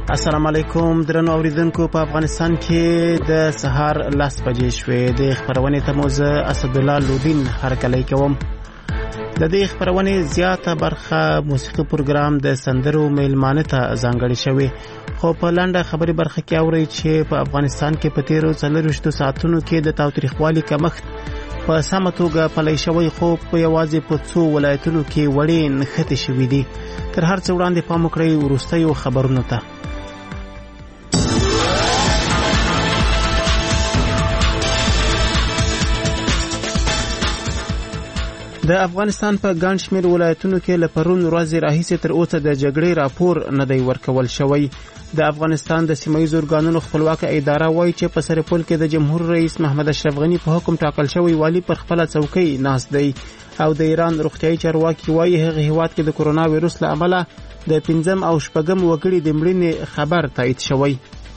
السلام علیکم درنو اوریدونکو. په افغانستان کې د سهار 10 بجې شوې. د خبرونې ته موزه اسد الله لودین هرکلی کوم. د دې خبرونې زیاته برخه موسیقي پروګرام د سندرو میلمانه ته ځانګړې شوې. خو په لنډه خبري برخه کې اوري چې په افغانستان کې په تیرو 24 ساعتونو کې د تاوتریخوالي کمښت په سمه توګه پلی شوی، خو په یوازې په څو ولایتونو کې وړې نښتې شوې دي. تر هر څه وړاندې پام وکړئ وروستیو خبرونو ته. د افغانستان په ګڼ شمېر ولایتونو کې له پرون ورځې راهیسې تر اوسه د جګړې راپور نه دی ورکول شوی. د افغانستان د سیمه‌ییزو ارګانونو خپلواکه اداره وایي چې په سرپل کې د جمهور رئیس محمد اشرف غني په حکم ټاکل شوی والی پر خپله څوکۍ ناست دی. او د ایران روغتیايي چارواکي وایي هغه هیواد کې د کرونا وایرس له امله د 5 او 6 وګړي د مړینې خبر تایید شوی.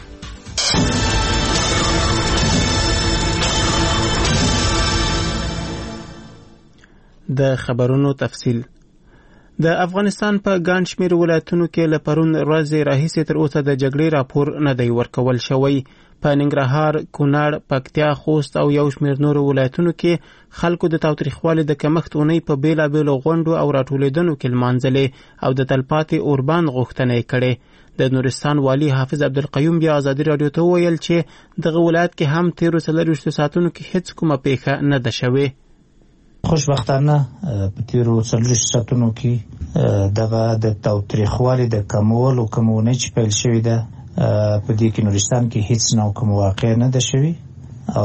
د خبرونو تفصیل. د افغانستان په ګڼ شمېر ولایتونو کې له پرون ورځې راهیسې تر اوسه د جګړې راپور نه دی ورکول شوی. په ننګرهار، کونړ، پکتیا، خوست او یو شمېر نورو ولایتونو کې خلکو د تاوتریخوالي د کمښت اونۍ په بیلابیلو غونډو او راټولېدنو کې لمانځلې او د تلپاتې اوربند غوښتنه یې کړې. د نورستان والی حافظ عبدالقیوم بیا ازادي راډیو ته وویل چې دغه ولایت کې هم تیرو 24 ساعتونو کې هیڅ کومه پیښه نه ده شوې. خوشبختانه په تیرو 24 ساعتونو کې دغه د تاوتریخوالي د کمولو کومونه چې پیل شوې ده په دې کې نورستان کې هیڅ نوع کوم واقع نه ده شوی. او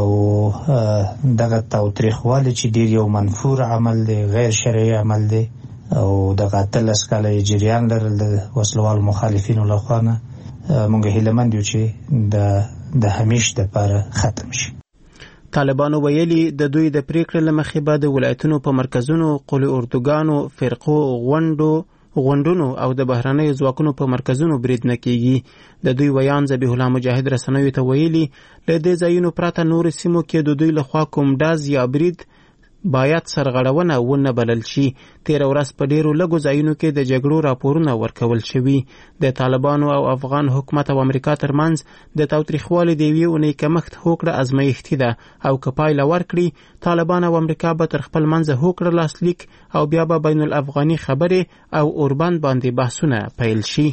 دغه تاوتریخوالي چې ډیر یو منفور عمل دی، غیر شرعي عمل دی او دغه 13 کاله جریان لرل د وسلوال مخالفینو لخوا نه مونږ هیلمند یو چې د همیشه لپاره ختم شي. طالبانو ویلي د دوی د پریکړې له مخې به د ولایتونو په مرکزونو، قلي اردوګانو، فرقو، غونډونو او د بهرنیو ځواکونو په مرکزونو برید نه کیږي. د دوی ویان ذبیح الله مجاهد رسنیو ته ویلي له دې ځایونو پرته نور سیمو کې د دوی لخوا کوم ډاز یا برید باید سرغړونه ونه بلل شي. تیر ورځ په ډیرو لږو ځایونو کې د جګړو راپورونه ورکول شوي. د طالبانو او افغان حکومت او امریکا ترمنځ د تاوتریخوالي د یوې اونۍ کمښت هوکړه ازمایښتي ده او که پایله ورکړي طالبان او امریکا به تر خپل منځه هوکړه لاسلیک او بیا به بین الافغاني خبرې او اوربند باندې بحثونه پیل شي.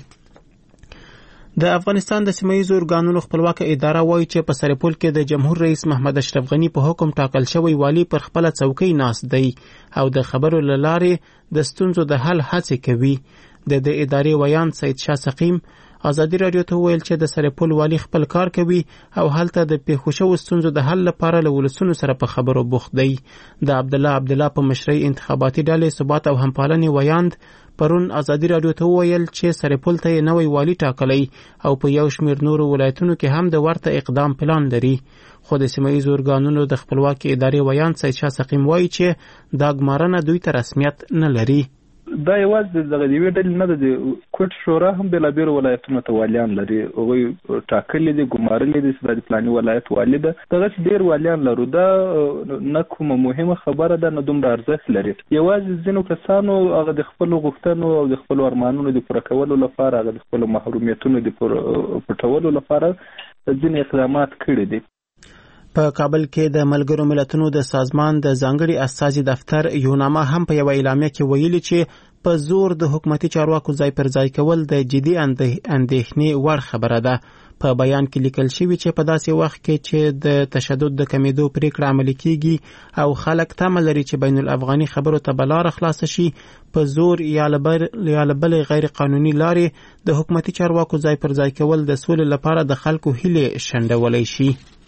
د افغانستان د سیمه‌ییزو ارګانونو خپلواکه اداره وایي چې په سرپل کې د جمهور رئیس محمد اشرف غني په حکم ټاکل شوی والی پر خپله څوکۍ ناست دی او د خبرو له لارې د ستونزو د حل هڅې کوي. د ادارې ویان سید شاه سقیم ازادي راډیو ته ویل چې د سرپل والی خپل کار کوي او هلته د پیښو شویو ستونزو د حل لپاره له ولسونو سره په خبرو بوخت دی. د عبدالله په مشرۍ انتخاباتي ډلې ثبات او همپالنې ویاند پرون ازادي راډیو ته ویل چې سرپل ته نوی والی ټاکلی او په یو شمېر نورو ولایتونو کې هم د ورته اقدام پلان لري. خو د سیمه‌ییزو ارګانونو د خپلواکي ادارې ویان سید شاه سقیم وایي چې دا ګمارنه دوی ته رسمیت نه لري. دا یوازې دغه یوې ډلې نه ده، د کوټ شورا هم بېلابېلو ولایتونو ته والیان لري. هغوی ټاکلي دي، ګمارلي دي چې دا د فلاني ولایت والي ده. دغسې ډېر والیان لرو. دا نه کومه مهمه خبره ده، نه دومره ارزښت لري. یوازې ځینو کسانو هغه د خپلو غوښتنو او د خپلو ارمانونو د پوره کولو لپاره، هغه د خپلو محرومیتونو د پټولو لپاره ځینې اقدامات کړي دي. په کابل کې د ملګرو ملتونو د سازمان د ځانګړي استازي دفتر یوناما هم په یو اعلامیه کې ویلي چې په زور د حکومتي چارواکو ځای پر ځای کول د جدي اندېښنې وړ خبره ده. په بیان کې لیکل شوی چې په داسې وخت کې چې د تشدد د کمیدو پریکړه عملي کیږي او خلک تمه لري چې بین الافغاني خبرو ته بلاره خلاصه شي، په زور یا له بلې غیر قانوني لارې د حکومتي چارواکو ځای پر ځای کول د سولې لپاره د خلکو هیلې شنډولی شي.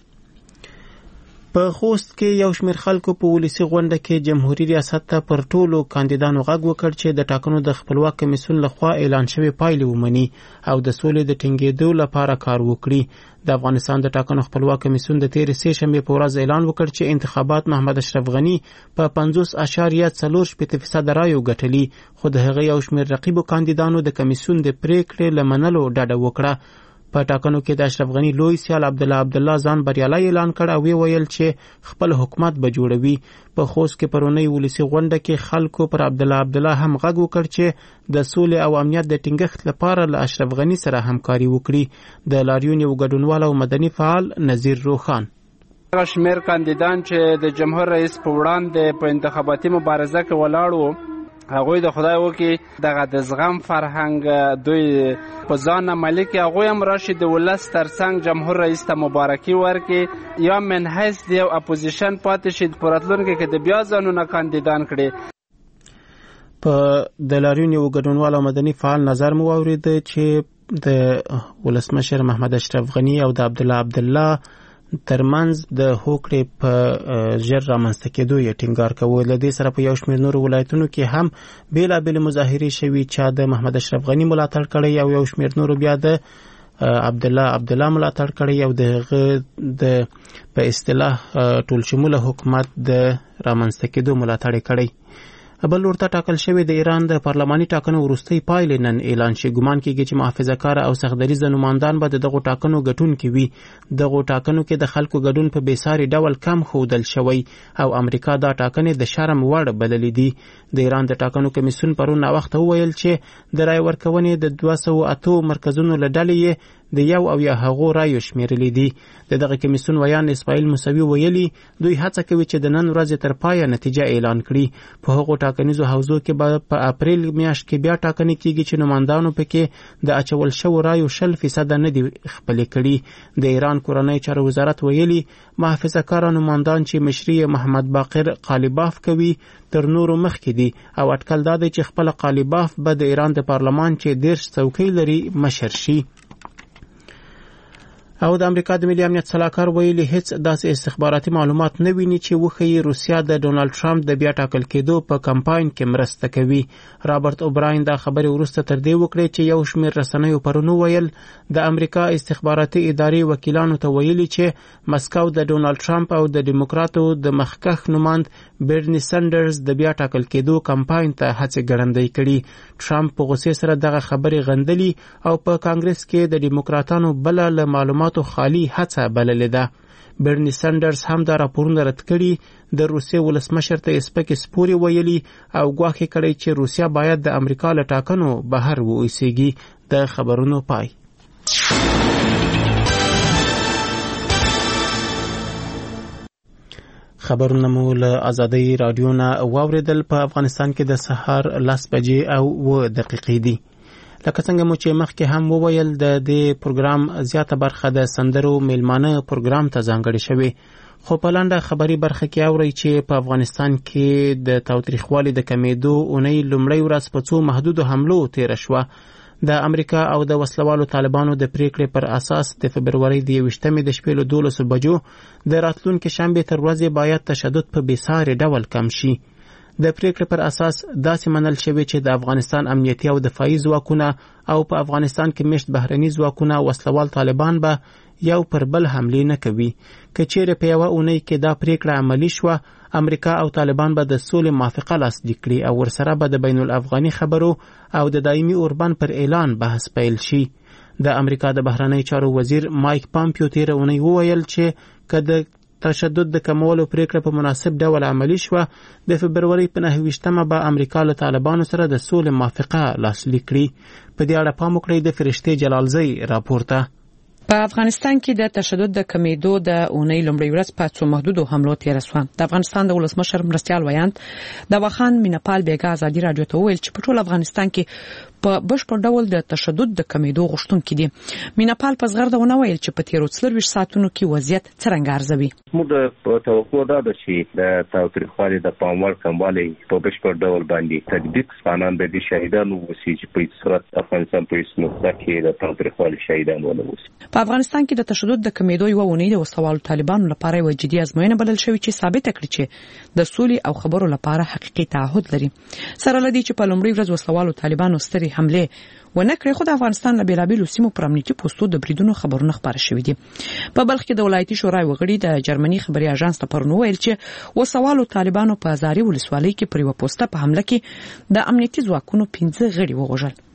په خوست کې یو شمېر خلکو په ولسي غونډه کې جمهوریت ریاست ته پر ټولو کاندیدانو غږ وکړ چې د ټاکنو د خپلواک کمیسیون لخوا اعلان شوی پایلې ومني او د سولې د ټینګېدو لپاره کار وکړي. د افغانستان د ټاکنو خپلواک کمیسیون د تېرې سې شنبې په ورځ اعلان وکړ چې انتخابات محمد اشرف غني په 50.4% رایو ګټلي، خو د هغه یو شمېر رقیبو کاندیدانو د کمیسیون د پریکړې له منلو ډډه وکړه. په ټاکنو کې د اشرف غنی لوی سیال عبدالله ځان بریالی اعلان کړ او ویل چې خپل حکومت به جوړوي. په خوست کې پرونی ولسی غونډه کې خلکو پر عبدالله هم غږ وکړ چې د سولې او امنیت د ټینګښت لپاره له اشرف غنی سره همکاري وکړي. د لاریون یو ګډونوال او مدني فعال نذیر روخان هغه شمیر کاندیدان چې د جمهور رئیس په وړاندې په انتخاباتي مبارزه کې ولاړ وو هغوی د خدای وکړي دغه د زغم فرهنګ دوی په ځان عملي کړي. هغوی هم راشي د ولس ترڅنګ جمهور رئیس ته مبارکي ورکړي یا من حیث د یو اپوزیشن پاتې شي په راتلونکي کې د بیا ځانونه کاندیدان کړي. په د لاریون یو ګډونوال او مدني فعال نظر مو واورید چې د ولسمشر محمد اشرف غنی او د عبدالله ترمنځ د هوکړې په ژر رامنځته کېدو یې ټینګار کوي. له دې سره په یو شمېر نورو ولایتونو کې هم بېلابېلې مظاهرې شوي چا د محمد اشرف غني ملاتړ کړی او یو شمېر نورو بیا د عبدالله ملاتړ کړی او د هغه د په اصطلاح ټول شموله حکومت د رامنځته کېدو ملاتړ کړی. بل ورته ټاکل شوی د ایران د پارلماني ټاکنو وروستۍ پایلې نن اعلان شي. ګمان کېږي چې محافظه کار او سختدریځه نوماندان به دغو ټاکنو ګټونکي وي. دغو ټاکنو کې د خلکو ګډون په بېساري ډول کم ښودل شوی او امریکا دا ټاکنې د شرم وړ بللې دي. د ایران د ټاکنو کمیسیون پرون ناوخته وویل چې د رای ورکونې د 208 مرکزونو له ډلې یې د یو او یا هغو رایو شمیرلې دي. د دغه کمیسیون ویان اسماعیل موسوي ویلي دوی هڅه کوي چې د نن ورځې تر پایه نتیجه اعلان کړي. په هغو ټاکنیزو حوزو کې به په اپریل میاشت کې بیا ټاکنې کیږي چې نوماندانو پکې د اچول شوو رایو 0% نه دي خپلې کړي. د ایران کورنۍ چارو وزارت ویلي محافظه کار نوماندان چې مشري محمد باقر قالیباف کوي تر نورو مخکې دي او اټکل دا دی چې خپل قالیباف به د ایران د پارلمان چې 10 څوکۍ لري مشر شي. او د امریکا د ملي امنیت سلاکار ویلي هیڅ داسې استخباراتي معلومات نه ویني چې وښیي روسیا د ډونالد ټرمپ د بیا ټاکل کېدو په کمپاین کې مرسته کوي. رابرټ اوبراین دا خبرې وروسته تر دې وکړې چې یو شمېر رسنیو پرون وویل د امریکا استخباراتي ادارې وکیلانو ته ویلي چې مسکو د ډونالد ټرمپ او د ډیموکراتو د مخکښ نوماند برني سندرز د بیا ټاکل کېدو کمپاین ته هڅې ګړندۍ کړي. ټرمپ په غوسې سره دغه خبرې غندلي او په کانګرس کې د ډیموکراتانو بله له معلوماتو خالی هڅه بللې ده. برني سندرز هم دا راپورونه رد کړي. د روسیې ولسمشر ته سپکې سپورې ویلي او ګواښ کړی چې روسیا باید د امریکا له ټاکنو بهر واوسیږي. د خبرونو پای. خبرونه مو له آزادۍ رادیو نه واوریدل. په افغانستان کې د سهار 10 بجې او 2 دقیقې دي. لکه څنګه مو چې مخکې هم وویل د دې پروګرام زیاته برخه د سندرو میلمانه پروګرام ته ځانګړې شوې. خو په لنډه خبري برخه کې اورئ چې په افغانستان کې د تاوتریخوالي د کمیدو اونۍ لومړۍ ورځ په څو محدودو حملو تیره شوه. د امریکا او د وسلوالو طالبانو د پریکړې پر اساس د فبرورۍ د 21 د شپې له 12 بجو د راتلونکي شنبې تر ورځې باید تشدد په بېساري ډول کم شي. د پریکړې پر اساس داسې منل شوی چې د افغانستان امنیتي او دفاعي ځواکونه او په افغانستان کې مشت بهرني ځواکونه وسلوال طالبان به یو پر بل حملې نه کوي. که چیرې په یوه اونۍ کې دا پریکړه عملي شوه امریکا او طالبان به د سولې موافقه لاسلیک کړي او ورسره به د بین الافغاني خبرو او د دایمي اوربند پر اعلان بحث پیل شي. د امریکا د بهرنۍ چارو وزیر مایک پامپیو تیره اونۍ وویل چې که د تشدد د کمولو پریکړه په مناسب ډول عملي شوه د فبرورۍ په 29 به امریکا له طالبانو سره د سولې موافقه لاسلیک کړي. په دې اړه پام وکړئ د فرشتې جلالزی راپورته. په افغانستان کې د تشدد د کمیدو د اونۍ لومړۍ ورځ په څو محدودو حملو تیره شوه. د افغانستان د ولسمشر مرستیال ویاند د واخان مینپال بیګا ازادي رادیو ته وویل چې په ټول افغانستان کې په بشپړ ډول د تشدد د کمیدو غوښتونکي دي. مینپال په زغرده ونه ویل چې په تیرو 24 ساعتونو کې وضعیت څرنګه ارزوي. موږ توقع دا ده چې د تاوتریخوالي د پاموړ کموالی په بشپړ ډول باندې تطبیق ځوانان د دې شهیدانو وسی چې په صورت افغانستان په اسمه کې د تاوتریخوالي شهیدانو ولوسي. په افغانستان کې د تشدد د کمیدو یو اونۍ د وسلوالو طالبانو لپاره یو جدي ازموینه بلل شوې چې ثابت کړي چې د سولې او خبرو لپاره حقیقي تعهد لري. سره لدی چې په لومړۍ ورځ وسلوالو طالبانو ستري حمله ونه کړې خو د افغانستان له بیلابیلو سیمو پر امنیتي پوسټو د بریدونو خبرونه خبر شوي دي. په بلخ کې د ولایتي شورای وغړي د جرمني خبري اژانس ته پرون ویل چې وسوالو طالبانو په ازاري ولسوالۍ کې پر یو پوسټه په حمله کې د امنیتي ځواکونو 15 غړي ووژل.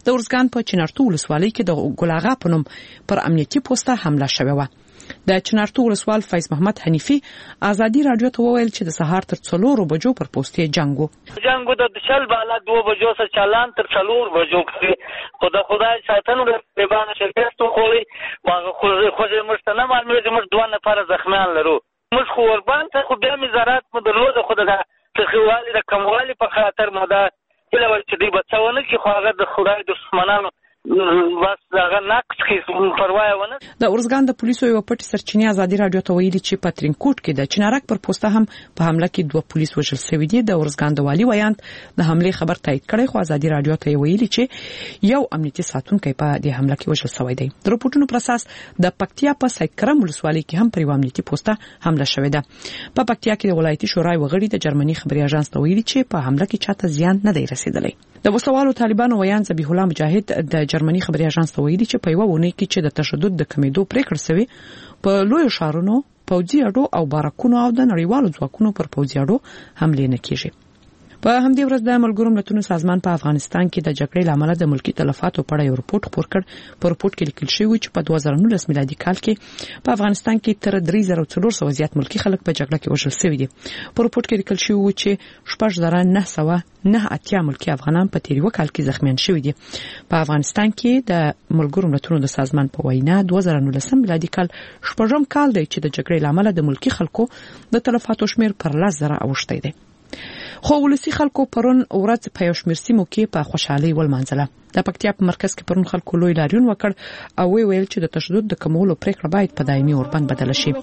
د ارزګان په چنارتو ولسوالۍ کې د ګلاغا په نوم پر امنیتي پوسټه حمله شوې و. د چنارتو ولسوال فیض محمد حنیفي ازادي رادیو ته وویل چې د سهار تر 4 بجو پر پوسټې جنگو د شل بالا 2 بجو سره چالان تر 4 بجو کې خدای ساتنه به باندې شرکت خوري ما خو مستنه معلومه چې موږ 2 نفر زخمیان لرو. موږ خو وربان ته خو بیا میزارات مدلوده خو د تخوالي د کموالي په خاطر مده کله ول چې دی بچونه کې خو هغه د خدای دښمنانو بس هغه نقص کې پروا ونه. د ارزګان د پولیسو یو پټ سرچینه ازادي رادیو ته ویلي چې په ترینکوټ کې د چنارک پر پوسټه هم په حمله کې 2 پولیس وژل شوي دي. د ارزګان د والي ویاند د حمله خبر تایید کړي خو ازادي رادیو ته ویلي چې یو امنیتي ساتونکی په دې حمله کې وژل شوی دی. د رپورټونو پر اساس د پکتیا په سید کرم ولسوالۍ کې هم پر امنیتي پوسټه حمله شوې ده. په پکتیا کې د ولایتي شورای وغړي د جرمني خبري اژانس ته ویلي چې په حمله کې چاته زیان نه دی رسیدلی. د وسوالو طالبانو ویان ذبیح الله مجاهد د جرمني خبري اژانس ته ویلي چې په یو ونه کې چې د تشدد د کمیدو پریکړه شوی په لوی شهرونو پوځي اډو او بارکونو او د نړیوالو ځواکونو پر پوځي اډو حمله نه کیږي. په همدې ورځ د ملګرو ملتونو سازمان په افغانستان کې د جګړې لامل د ملکی تلفاتو په اړه یو رپورت خپور کړ. په رپورت کې لیکل شوی چې په 2019 میلادي کال کې په افغانستان کې تر 3400 زیات ملکی خلک په جګړه کې وژل شوي دي. په رپورت کې لیکل شوی چې 6989 ملکی افغانان په تیر وکال کې زخمیان شوي دي. په افغانستان کې د ملګرو ملتونو د سازمان په وینا 2019 میلادي کال شپږم کال دی چې د جګړې لامل د ملکی خلکو د تلفاتو شمیر پر 10,000 اوښتی دی. خو ولسی خلکو پرون ورځ په یو شمېر سیمو کې په خوشحالي ولمانځله. د پکتیا په مرکز کې پرون خلکو لوی لاریون وکړ او ویل چې د تشدد د کمولو پریکړه باید په دایمي اوربند بدل شي.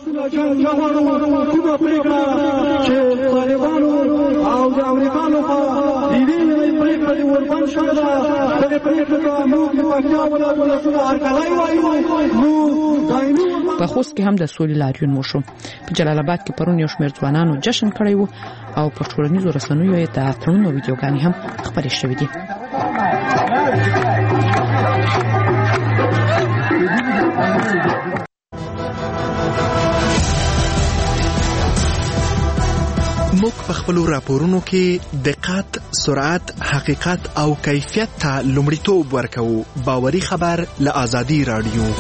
په خوست کې هم د سولې لاریون وشو. په جلال آباد کې پرون یو شمېر ځوانانو جشن کړی و او په ټولنیزو رسنیو یې د اتڼونو ویډیوګانې هم خپرې شوې دي. موږ په خپلو راپورونو کې دقت، سرعت، حقیقت او کیفیت ته لومړیتوب ورکوو. باوري خبر له آزادي رادیو.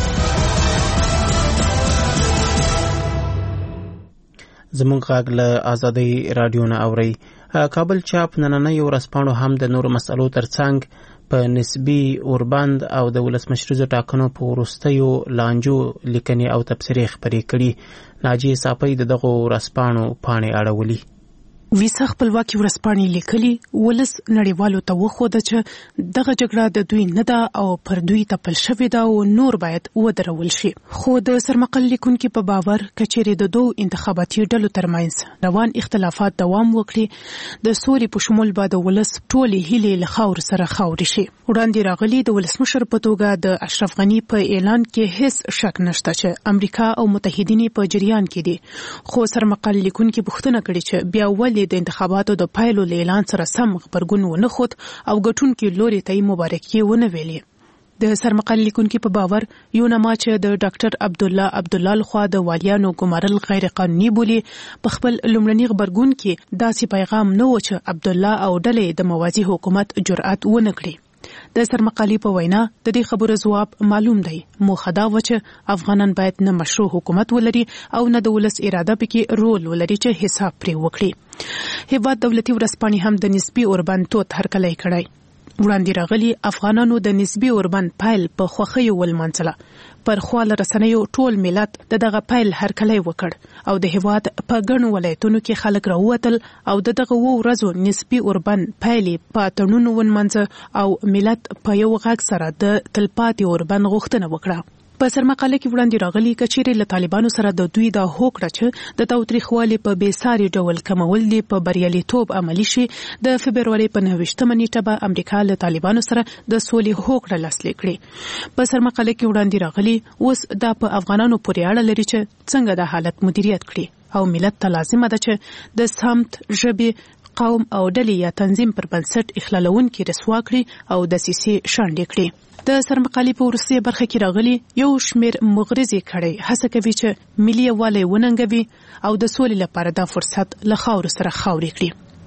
زموږ غږ له آزادي رادیو نه اوري. کابل چاپ نننۍ ورځپاڼو هم د نورو مسئلو ترڅنګ په نسبي اوربند او د ولسمشریزو ټاکنو په وروستیو لانجو لیکنې او تبصرې خپرې کړي. ناجیه صافی د دغو ورځپاڼو پاڼې اړولي. ویسا خپلواکي ورځپاڼې لیکلي ولس نړیوالو ته وښوده چې دغه جګړه د دوی نه ده او پر دوی تپل شوې ده او نور باید ودرول شي. خو د سرمقل لیکونکي په باور کچېرې د دوه انتخاباتي ډلو ترمنځ روان اختلافات دوام وکړي د سولې په شمول به د ولس ټولې هیلې له خاور سره خاورې شي. وړاندې راغلي د ولسمشر په توګه د اشرف غني په اعلان کې هیڅ شک نشته چې امریکا او متحدین په جریان کې دي. خو سرمقل لیکونکي پوښتنه کړې چې بیا ولې د انتخاباتو د پایلو له اعلان سره سم غبرګون ونه خود او ګټونکي لوري ته مبارکي ونه ویلي. د سرمقل لیکونکي په باور یو نامه چې د ډاکټر عبدالله لخوا د والیانو ګمارل غیر قانوني بولي په خپل لومړني غبرګون کې داسې پیغام نه و چې عبدالله او ډلې د موازي حکومت جرأت ونه کړي. د سرمقالي په وینا د دې خبرو ځواب معلوم دی. موخه دا و چې افغانان باید نه مشروع حکومت ولري او نه د ولس اراده پکې رول ولري چې حساب پرې وکړي. هیواد دولتي ورځپاڼې هم د نسبي اوربند توت هرکلی کړی. وړاندې راغلي افغانانو د نسبي اوربند پایل په خوښۍ ولمانځله. پر خواله رسنیو ټول ملت دغه پایل هرکلی وکړ او د هیواد په ګڼو ولایتونو کې خلک راووتل او دغه ورځو نسبي اوربند پایل په اتڼونو ونمانځه او ملت په یو غږ سره د تلپاتې اوربند غوښتنه وکړه. په سرمقاله کې وړاندې راغلي کچېرې له طالبانو سره د دوی د هوکړه چې د تاوتریخوالي په بېساري ډول کمول دي په بریالیتوب عملي شي. د فبروري په 9 نیټه به امریکا له طالبانو سره د سولې هوکړه لاسلیک کړي. په سرمقاله کې وړاندې راغلي اوس دا په افغانانو پورې اړه لري چې څنګه د حالت مدیریت کړي او ملت ته لازمه ده چې د سمت، ژبې، قوم او ډلې یا تنظیم پر بنسټ اخلالونکي رسوا کړي او دسیسې شنډې کړي. د سرمقالي په وروستۍ برخه کې راغلي یو شمېر مغرضې کړۍ هڅه کوي چې ملي یووالی وننګوي او د سولې لپاره دا فرصت له خاورو سره خاورې کړي.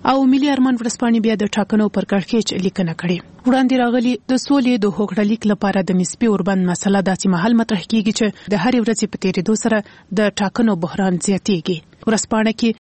او ملي ارمان ورځپاڼې بیا د ټاکنو پر کړکېچ لیکنه کړې. وړاندې راغلي د سولې د هوکړه لیک لپاره د نسبي اوربند مسله داسې مهال مطرح کیږي چې د هرې ورځې په تیریدو سره د ټاکنو بحران زیاتیږي. ورځپاڼه کې